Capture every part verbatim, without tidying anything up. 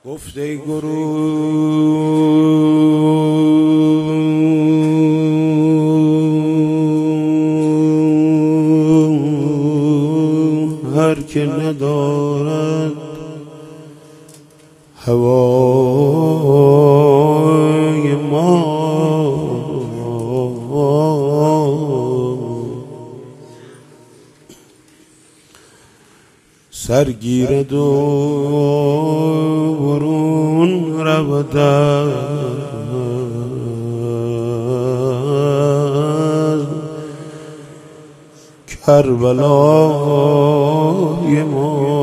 گفته ای گروه هر که ندارد هوای ما سرگیرد و برون رود از کربلای ما.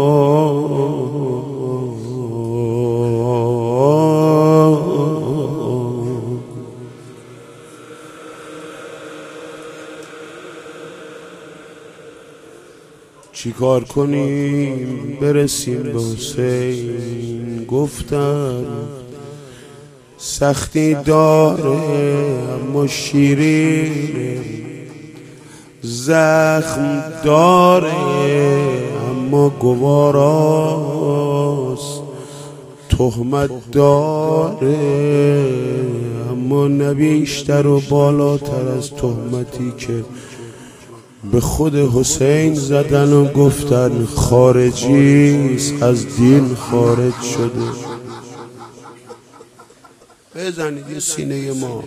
چی کار کنیم برسیم به حسین؟ گفتن سختی داره اما شیرین، زخم داره اما گواراست، تهمت داره اما نه بیشتر و بالاتر از تهمتی که به خود حسین زدن و گفتن خارجیست، از دین خارج شده. بزنید یه سینه ما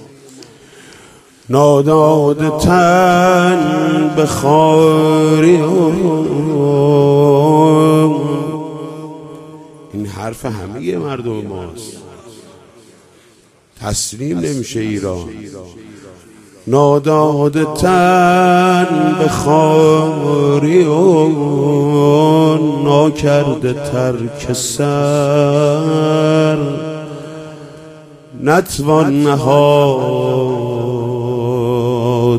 ناداد تن به خاری. این حرف همه مردم ماست، تسلیم نمیشه ایران. ناداد تن به خاری و ناکرده ترک سر، نتوان نهاد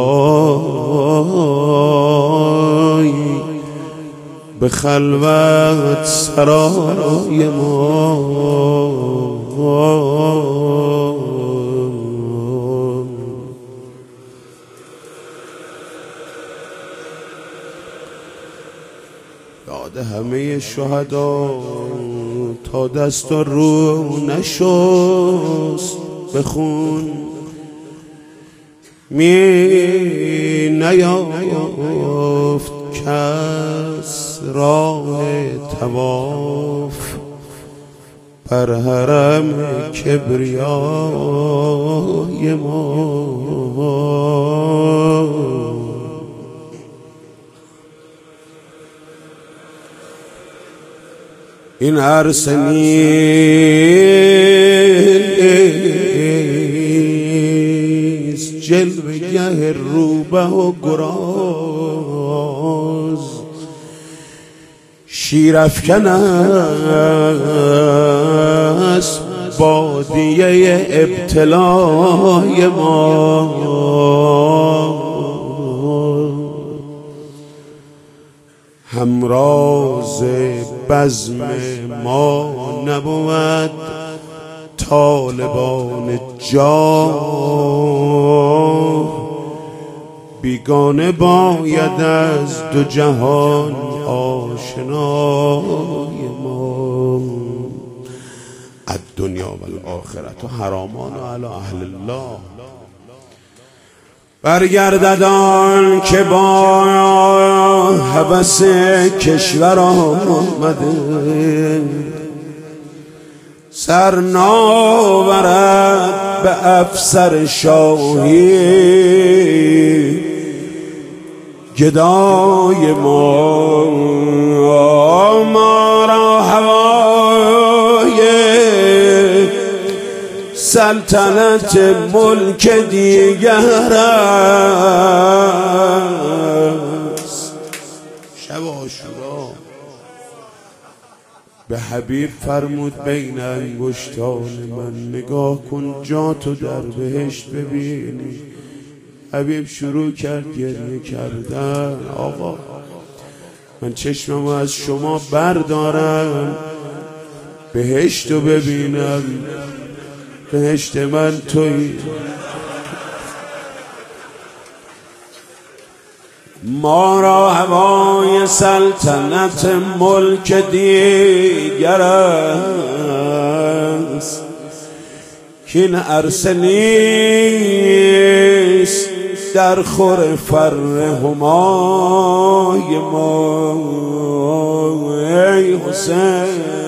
پای به خلوت سرای ما. یاد همه شهدا تا دست و رو نشست بخون، می نیافت کس راه طواف بر حرم کبریای ما. این عرصه نیست جلوه‌گه روبه و گراز، شیرافکن است بادیه ابتلای ما. همراز بزم ما نبود طالبان جاه، بیگانه باید از دو جهان آشنای ما. الدنیا و الاخرت حرامان علی اهل الله. برگرددان که با هوس کشور آمده، سر ناورد به افسر شاهی گدای ما. ما را هوای سلطنت ملک دیگر است. شب عاشورا به حبیب فرمود بین انگشتان من نگاه کن جاتو در بهشت ببینی. حبیب شروع کرد گریه کردن. آقا من چشممو از شما بردارم بهشتو ببینم، بهشت من تویی. ما را هوای سلطنت ملک دیگر است که این عرصه نیست در خور فر همای ما. ای حسین